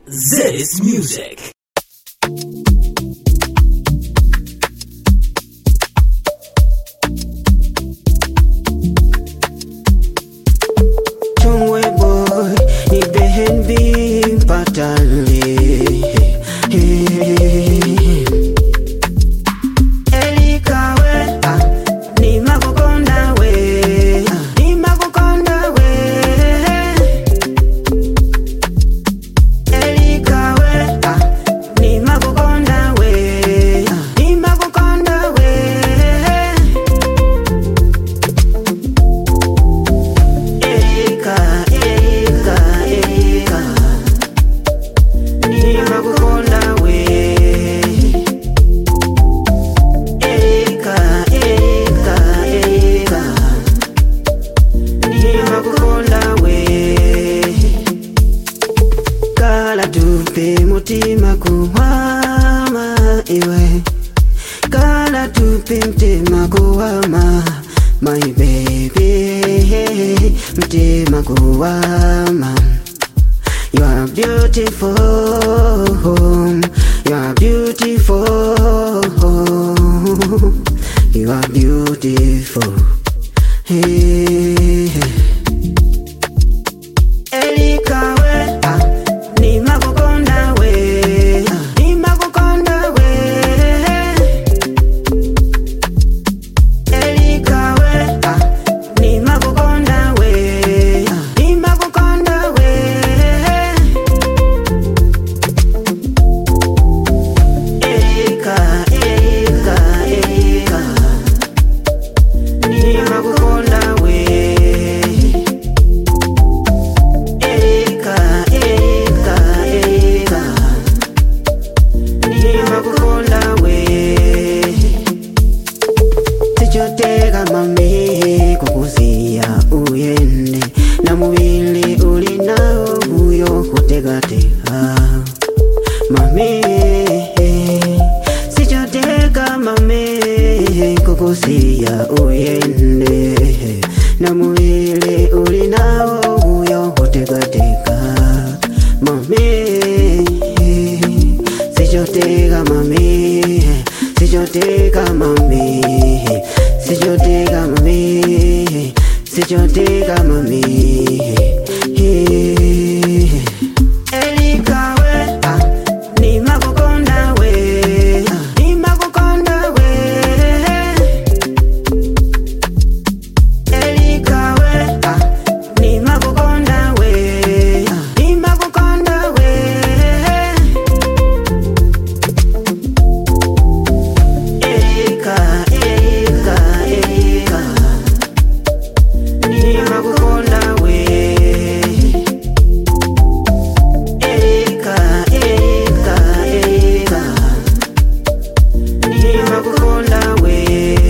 This music. Chungwe boy, ni behen bing patali. Elikawe, ni makukonda we, ni makukonda we. Elikawe, ni makukonda we, ni makukonda we. Elika, Elika, Elika, ni makukonda we. Elika, Elika, Elika, ni makukonda we. Kala tupe mutima kuhama iwe, kala tupe mtima kuhama, my baby, mtima kuhama. You are beautiful, you are beautiful, you are beautiful. Hey. Elika we, ni makukonda we, ni makukonda we. Elika we, ni makukonda we, ni makukonda we. Elika, Elika, Elika, ni makukonda we. Elika, Elika, Elika, ni makukonda we. Sichoteka mami kukusia uyende, na mubili ulinao uyo kutegateka mami. Sichoteka mami kukusia uyende, na mubili ulinao uyo kutegateka mami. Sichoteka mami, sichoteka mami, sichoteka mami, sichoteka mami. Elika we, ni makukonda we, ni makukonda we. Elika we, ni makukonda we, ni makukonda we. Elika, Elika, Elika, ni makukonda we. Elika, Elika, Elika, ni makukonda we.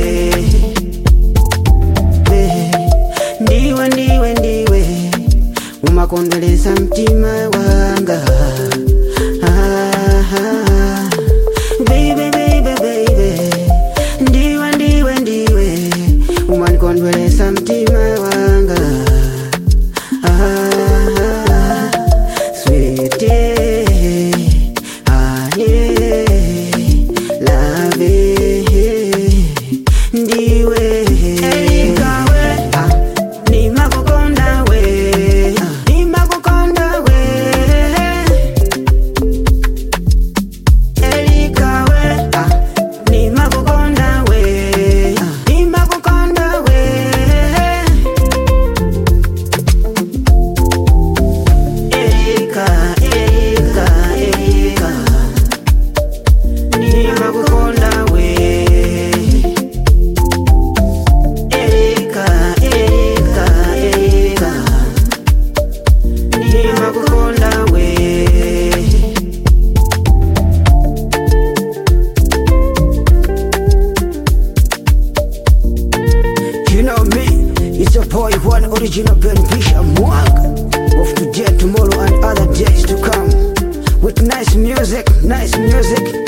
Ndiwe, ndiwe, ndiwe umakondweleza mtima wanga. Baby, baby, baby, ndiwe, ndiwe, ndiwe umanikondweleza mtima wanga. Sweetie, honey, love, ndiwe. Elika we, ni makukonda we, ni makukonda we. Elika we, ni makukonda we, ni makukonda we. Elika, Elika, Elika, ni makukonda we. Elika, Elika, Elika, ni makukonda we. You know me, it's your boy one original Ben Pisha Mwanga. Of today, tomorrow and other days to come, with nice music, nice music.